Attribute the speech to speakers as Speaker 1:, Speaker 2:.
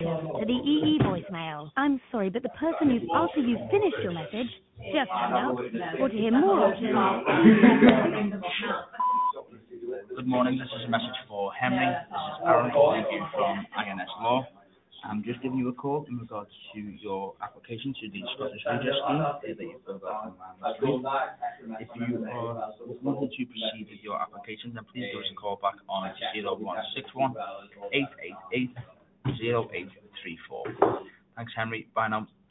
Speaker 1: To the EE voicemail. I'm sorry, but the person who's after you've finished your message just hung up. Or to hear more options,
Speaker 2: Good morning, this is a message for Henry. This is Aaron calling you from INS Law. I'm just giving you a call in regards to your application to the Scottish Redress Scheme that you filled out online last week. If you are wanting to proceed with your application, then please give us a call back on 0161 888 0834. Thanks, Henry. Bye now.